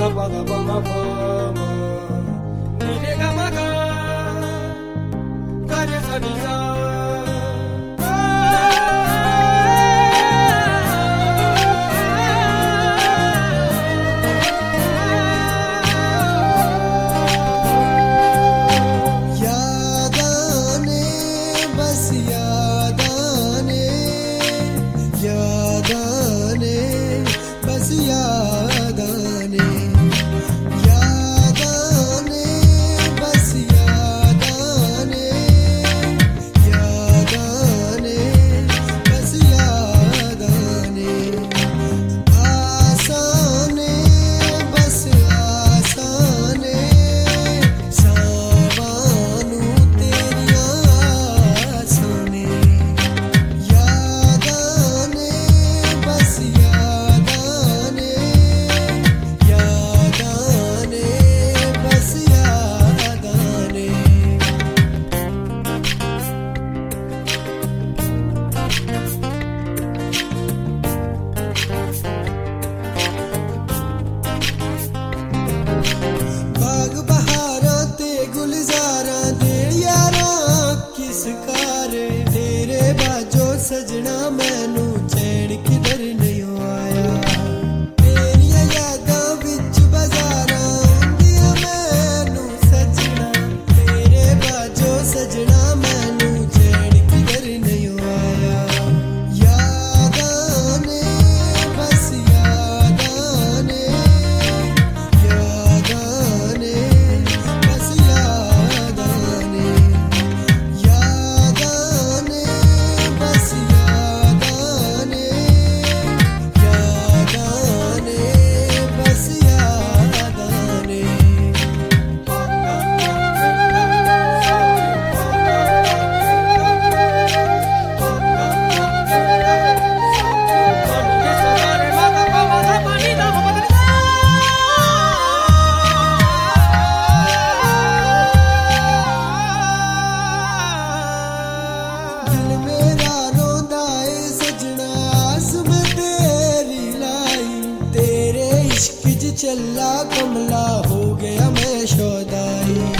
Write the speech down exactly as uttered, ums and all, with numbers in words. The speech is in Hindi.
सजना मैनू चैन किधर नहीं आया, तेरिया यादां विच बाजारां आउंदियां मैनू सजना, तेरे बाजो सजना मैनू चैन किधर नहीं आया। यादां ने बस यादां ने, यादां ने बस यादां ने, यादां ने बस यादां ने, यादां ने बस यादां ने। दिल मेरा रोंदा है सजना, आस में तेरी लाई, तेरे इश्क च चला कमला हो गया मैं शौदाई।